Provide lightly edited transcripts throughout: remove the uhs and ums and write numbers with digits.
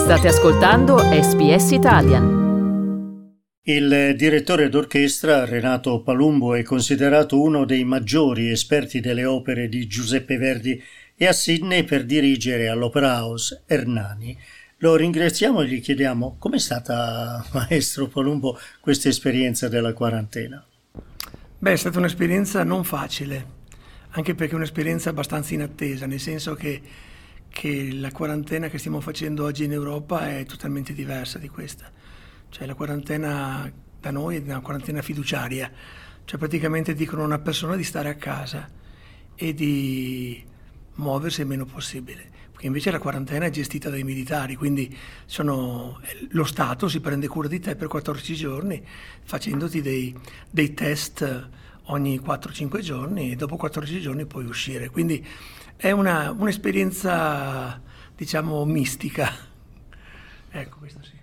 State ascoltando SBS Italian. Il direttore d'orchestra Renato Palumbo è considerato uno dei maggiori esperti delle opere di Giuseppe Verdi e a Sydney per dirigere all'Opera House Hernani. Lo ringraziamo e gli chiediamo com'è stata, maestro Palumbo, questa esperienza della quarantena. È stata un'esperienza non facile, anche perché è un'esperienza abbastanza inattesa, nel senso che la quarantena che stiamo facendo oggi in Europa è totalmente diversa di questa. Cioè la quarantena da noi è una quarantena fiduciaria, cioè praticamente dicono a una persona di stare a casa e di muoversi il meno possibile, perché invece la quarantena è gestita dai militari, quindi lo Stato si prende cura di te per 14 giorni facendoti dei test ogni 4-5 giorni e dopo 14 giorni puoi uscire, quindi è un'esperienza, diciamo, mistica. Ecco, questo sì.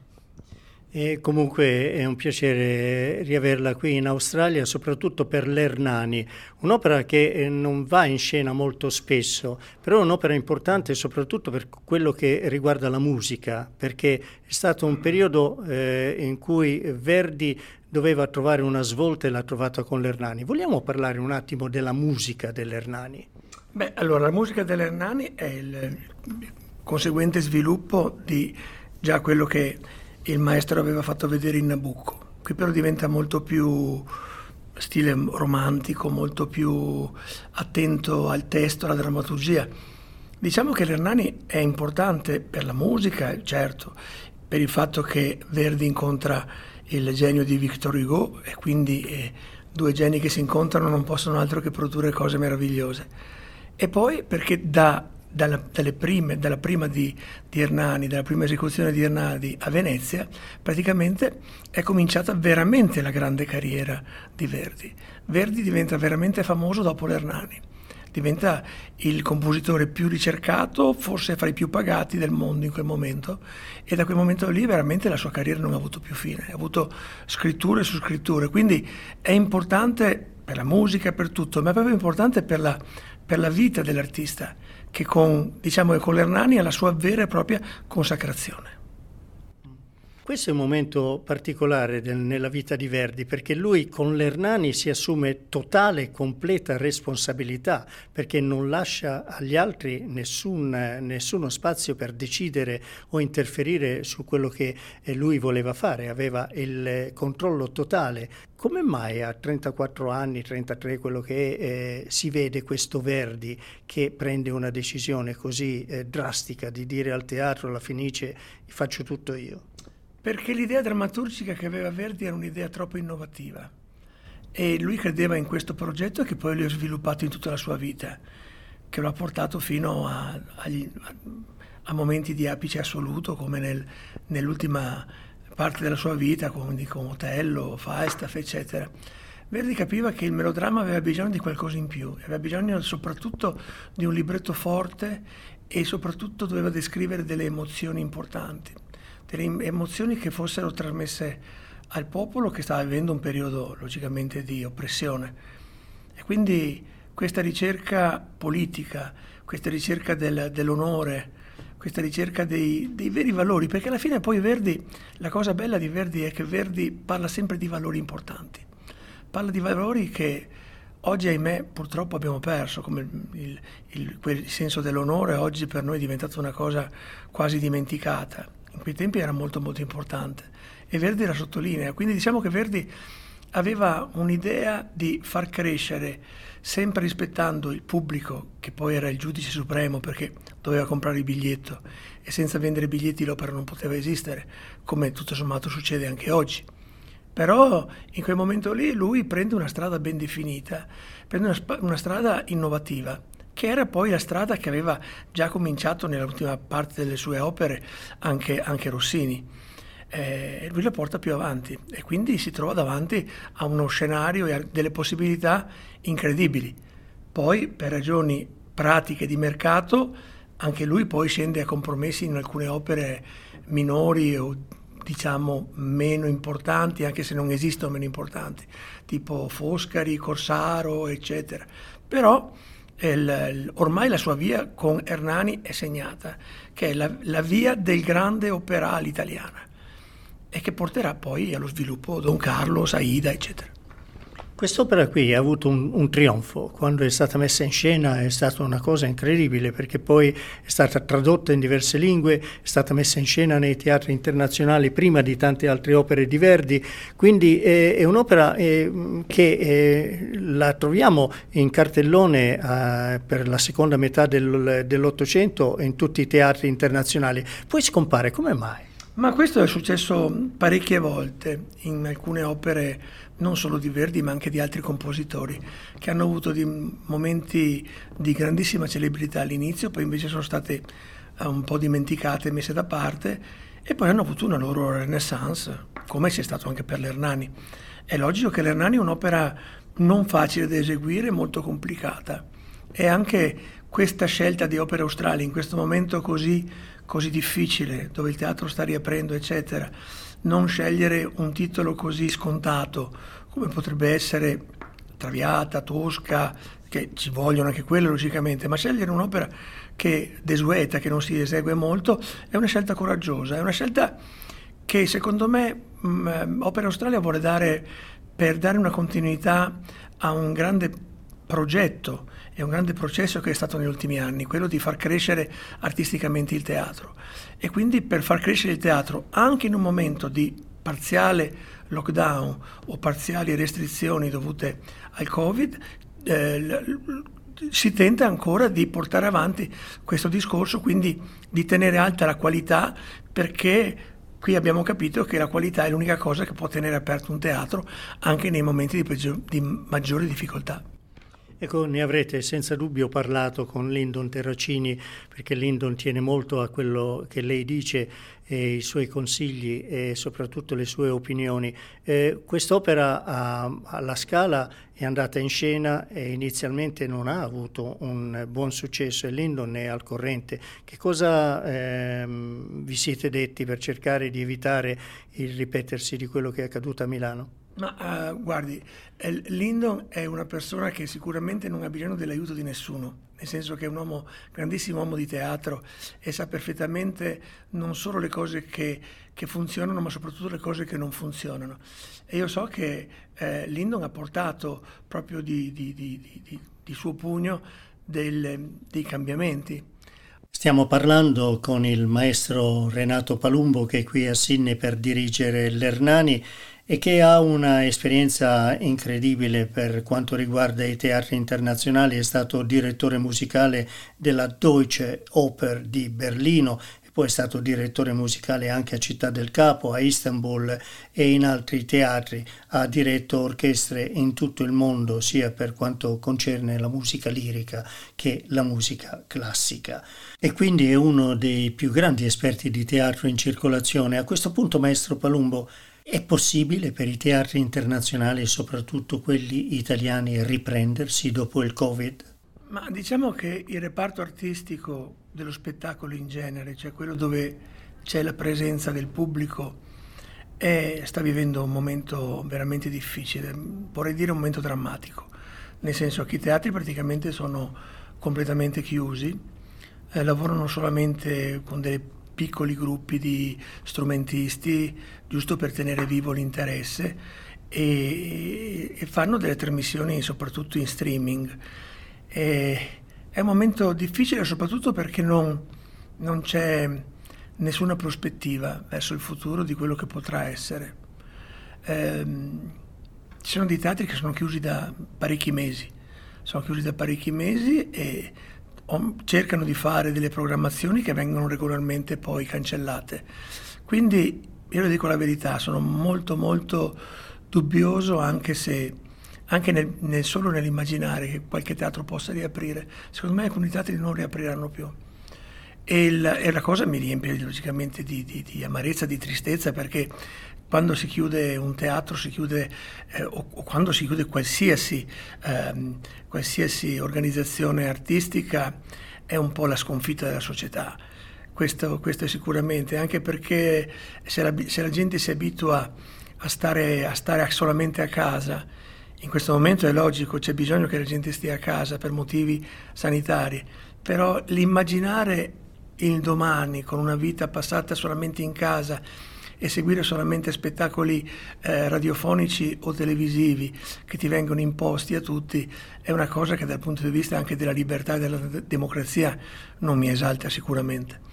E comunque è un piacere riaverla qui in Australia, soprattutto per l'Hernani, un'opera che non va in scena molto spesso, però è un'opera importante soprattutto per quello che riguarda la musica, perché è stato un periodo in cui Verdi doveva trovare una svolta e l'ha trovata con l'Hernani. Vogliamo parlare un attimo della musica dell'Hernani? Allora, la musica dell'Hernani è il conseguente sviluppo di già quello che il maestro aveva fatto vedere in Nabucco. Qui però diventa molto più stile romantico, molto più attento al testo, alla drammaturgia. Diciamo che l'Hernani è importante per la musica, certo, per il fatto che Verdi incontra il genio di Victor Hugo e quindi due geni che si incontrano non possono altro che produrre cose meravigliose. E poi perché dalla prima di Hernani, dalla prima esecuzione di Hernani a Venezia, praticamente è cominciata veramente la grande carriera di Verdi. Verdi diventa veramente famoso dopo l'Hernani, diventa il compositore più ricercato, forse fra i più pagati del mondo in quel momento, e da quel momento lì veramente la sua carriera non ha avuto più fine, ha avuto scritture su scritture, quindi è importante per la musica, per tutto, ma è proprio importante per la vita dell'artista, che con l'Hernani ha la sua vera e propria consacrazione. Questo è un momento particolare nella vita di Verdi, perché lui con l'Hernani si assume totale e completa responsabilità, perché non lascia agli altri nessuno spazio per decidere o interferire su quello che lui voleva fare, aveva il controllo totale. Come mai a 34 anni, 33, quello che è, si vede questo Verdi che prende una decisione così drastica di dire al teatro, alla Fenice, faccio tutto io? Perché l'idea drammaturgica che aveva Verdi era un'idea troppo innovativa e lui credeva in questo progetto che poi lui ha sviluppato in tutta la sua vita, che lo ha portato fino a momenti di apice assoluto, come nell'ultima parte della sua vita, con Otello, Falstaff, eccetera. Verdi capiva che il melodramma aveva bisogno di qualcosa in più, aveva bisogno soprattutto di un libretto forte e soprattutto doveva descrivere delle emozioni importanti, delle emozioni che fossero trasmesse al popolo che stava vivendo un periodo logicamente di oppressione. E quindi questa ricerca politica, questa ricerca dell'onore, questa ricerca dei veri valori, perché alla fine poi Verdi, la cosa bella di Verdi è che Verdi parla sempre di valori importanti, parla di valori che oggi, ahimè, purtroppo abbiamo perso, come quel senso dell'onore oggi per noi è diventata una cosa quasi dimenticata. In quei tempi era molto molto importante e Verdi la sottolinea, quindi diciamo che Verdi aveva un'idea di far crescere, sempre rispettando il pubblico, che poi era il giudice supremo perché doveva comprare il biglietto e senza vendere biglietti l'opera non poteva esistere, come tutto sommato succede anche oggi. Però in quel momento lì lui prende una strada ben definita, prende una strada innovativa, che era poi la strada che aveva già cominciato nell'ultima parte delle sue opere anche Rossini. Lui la porta più avanti e quindi si trova davanti a uno scenario e a delle possibilità incredibili. Poi, per ragioni pratiche di mercato, anche lui poi scende a compromessi in alcune opere minori o diciamo meno importanti, anche se non esistono meno importanti, tipo Foscari, Corsaro, eccetera. Però ormai la sua via con Hernani è segnata, che è la via del grande opera all'italiana e che porterà poi allo sviluppo Don Carlos, Aida, eccetera. Quest'opera qui ha avuto un trionfo, quando è stata messa in scena è stata una cosa incredibile, perché poi è stata tradotta in diverse lingue, è stata messa in scena nei teatri internazionali prima di tante altre opere di Verdi, quindi è un'opera che la troviamo in cartellone per la seconda metà dell'Ottocento in tutti i teatri internazionali, poi scompare, come mai? Ma questo è successo parecchie volte in alcune opere, non solo di Verdi ma anche di altri compositori, che hanno avuto momenti di grandissima celebrità all'inizio, poi invece sono state un po' dimenticate, messe da parte, e poi hanno avuto una loro renaissance, come sia stato anche per l'Hernani. È logico che l'Hernani è un'opera non facile da eseguire, molto complicata, e anche questa scelta di opere australi in questo momento così difficile, dove il teatro sta riaprendo, eccetera, non scegliere un titolo così scontato come potrebbe essere Traviata, Tosca, che ci vogliono anche quelle logicamente, ma scegliere un'opera che desueta, che non si esegue molto, è una scelta coraggiosa, è una scelta che secondo me Opera Australia vuole dare, per dare una continuità a un grande progetto e un grande processo che è stato negli ultimi anni, quello di far crescere artisticamente il teatro, e quindi per far crescere il teatro anche in un momento di parziale lockdown o parziali restrizioni dovute al Covid, si tenta ancora di portare avanti questo discorso, quindi di tenere alta la qualità, perché qui abbiamo capito che la qualità è l'unica cosa che può tenere aperto un teatro anche nei momenti di maggiore difficoltà. Ecco, ne avrete senza dubbio parlato con Lyndon Terracini, perché Lyndon tiene molto a quello che lei dice e i suoi consigli e soprattutto le sue opinioni. Quest'opera alla Scala è andata in scena e inizialmente non ha avuto un buon successo, e Lyndon ne è al corrente. Che cosa vi siete detti per cercare di evitare il ripetersi di quello che è accaduto a Milano? Ma guardi, Lyndon è una persona che sicuramente non ha bisogno dell'aiuto di nessuno, nel senso che è un uomo, grandissimo uomo di teatro, e sa perfettamente non solo le cose che funzionano, ma soprattutto le cose che non funzionano. E io so che Lyndon ha portato proprio di suo pugno dei cambiamenti. Stiamo parlando con il maestro Renato Palumbo, che è qui a Sydney per dirigere l'Hernani e che ha una esperienza incredibile per quanto riguarda i teatri internazionali. È stato direttore musicale della Deutsche Oper di Berlino e poi è stato direttore musicale anche a Città del Capo, a Istanbul e in altri teatri. Ha diretto orchestre in tutto il mondo, sia per quanto concerne la musica lirica che la musica classica, e quindi è uno dei più grandi esperti di teatro in circolazione. A questo punto, maestro Palumbo, è possibile per i teatri internazionali, soprattutto quelli italiani, riprendersi dopo il Covid? Ma diciamo che il reparto artistico dello spettacolo in genere, cioè quello dove c'è la presenza del pubblico, sta vivendo un momento veramente difficile, vorrei dire un momento drammatico, nel senso che i teatri praticamente sono completamente chiusi, lavorano solamente con dei piccoli gruppi di strumentisti, giusto per tenere vivo l'interesse, e fanno delle trasmissioni soprattutto in streaming. È un momento difficile soprattutto perché non c'è nessuna prospettiva verso il futuro di quello che potrà essere. Ci sono dei teatri che sono chiusi da parecchi mesi, e cercano di fare delle programmazioni che vengono regolarmente poi cancellate. Quindi io le dico la verità, sono molto molto dubbioso, anche solo nell'immaginare che qualche teatro possa riaprire. Secondo me alcuni teatri non riapriranno più, e la cosa mi riempie logicamente di amarezza, di tristezza, perché quando si chiude un teatro, o quando si chiude qualsiasi organizzazione artistica, è un po' la sconfitta della società. Questo è sicuramente, anche perché se la gente si abitua a stare solamente a casa, In questo momento è logico, c'è bisogno che la gente stia a casa per motivi sanitari, però l'immaginare il domani con una vita passata solamente in casa e seguire solamente spettacoli radiofonici o televisivi che ti vengono imposti a tutti è una cosa che dal punto di vista anche della libertà e della democrazia non mi esalta sicuramente.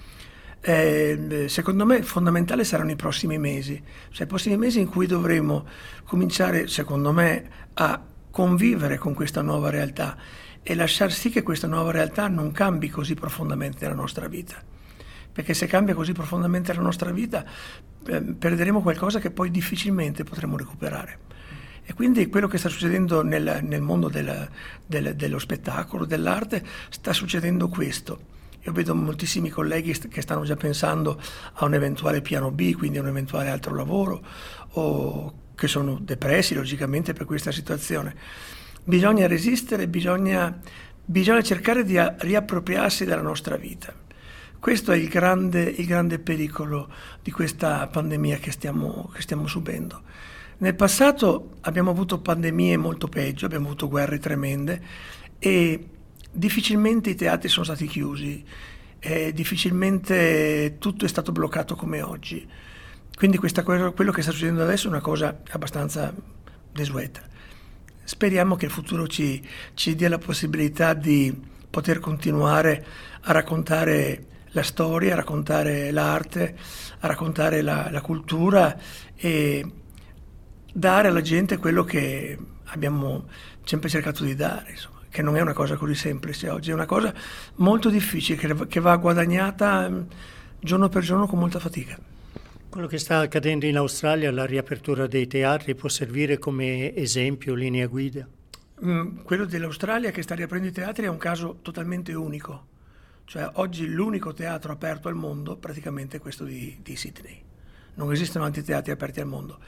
Secondo me fondamentale saranno i prossimi mesi, cioè i prossimi mesi in cui dovremo cominciare, secondo me, a convivere con questa nuova realtà e lasciar sì che questa nuova realtà non cambi così profondamente la nostra vita, perché se cambia così profondamente la nostra vita perderemo qualcosa che poi difficilmente potremo recuperare. E quindi quello che sta succedendo nel mondo dello spettacolo, dell'arte, sta succedendo questo. Io vedo moltissimi colleghi che stanno già pensando a un eventuale piano B, quindi a un eventuale altro lavoro, o che sono depressi logicamente per questa situazione. Bisogna resistere, bisogna cercare di riappropriarsi della nostra vita. Questo è il grande pericolo di questa pandemia che stiamo subendo. Nel passato abbiamo avuto pandemie molto peggio, abbiamo avuto guerre tremende e difficilmente i teatri sono stati chiusi, difficilmente tutto è stato bloccato come oggi. Quindi quello che sta succedendo adesso è una cosa abbastanza desueta. Speriamo che il futuro ci dia la possibilità di poter continuare a raccontare la storia, a raccontare l'arte, a raccontare la cultura e dare alla gente quello che abbiamo sempre cercato di dare, insomma, che non è una cosa così semplice oggi, è una cosa molto difficile che va guadagnata giorno per giorno con molta fatica. Quello che sta accadendo in Australia, la riapertura dei teatri, può servire come esempio, linea guida? Quello dell'Australia che sta riaprendo i teatri è un caso totalmente unico, cioè oggi l'unico teatro aperto al mondo praticamente è questo di Sydney, non esistono altri teatri aperti al mondo.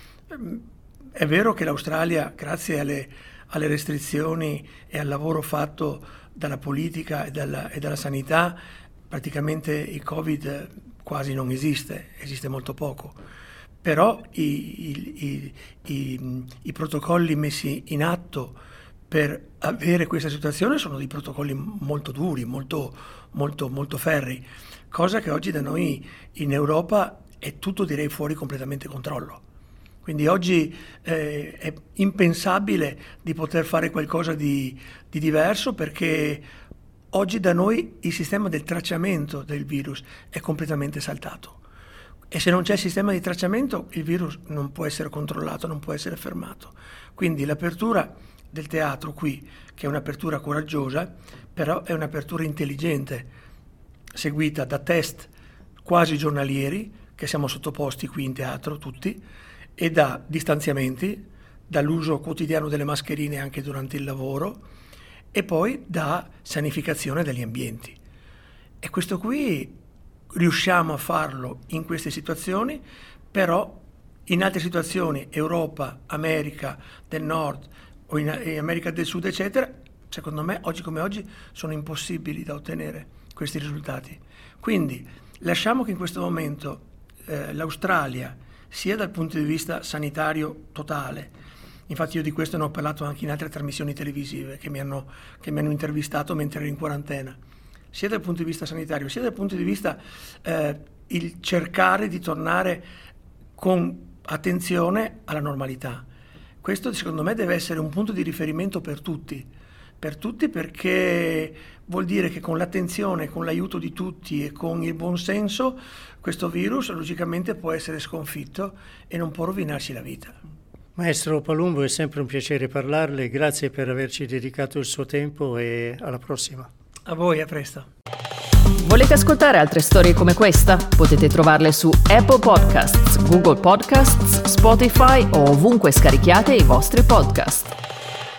È vero che l'Australia, grazie alle restrizioni e al lavoro fatto dalla politica e dalla sanità, praticamente il Covid quasi non esiste molto poco, però i protocolli messi in atto per avere questa situazione sono dei protocolli molto duri, molto ferrei, cosa che oggi da noi in Europa è tutto, direi, fuori completamente controllo. Quindi oggi è impensabile di poter fare qualcosa di diverso, perché oggi da noi il sistema del tracciamento del virus è completamente saltato. E se non c'è il sistema di tracciamento, il virus non può essere controllato, non può essere fermato. Quindi l'apertura del teatro qui, che è un'apertura coraggiosa, però è un'apertura intelligente, seguita da test quasi giornalieri, che siamo sottoposti qui in teatro tutti, e da distanziamenti, dall'uso quotidiano delle mascherine anche durante il lavoro, e poi da sanificazione degli ambienti. E questo qui riusciamo a farlo in queste situazioni, però in altre situazioni, Europa, America del Nord o in America del Sud, eccetera, secondo me oggi come oggi sono impossibili da ottenere questi risultati. Quindi lasciamo che in questo momento l'Australia, sia dal punto di vista sanitario totale, infatti io di questo ne ho parlato anche in altre trasmissioni televisive che mi hanno intervistato mentre ero in quarantena, sia dal punto di vista sanitario, sia dal punto di vista il cercare di tornare con attenzione alla normalità. Questo secondo me deve essere un punto di riferimento per tutti, perché vuol dire che con l'attenzione, con l'aiuto di tutti e con il buon senso, questo virus logicamente può essere sconfitto e non può rovinarci la vita. Maestro Palumbo, è sempre un piacere parlarle, grazie per averci dedicato il suo tempo e alla prossima. A voi, a presto. Volete ascoltare altre storie come questa? Potete trovarle su Apple Podcasts, Google Podcasts, Spotify o ovunque scarichiate i vostri podcast.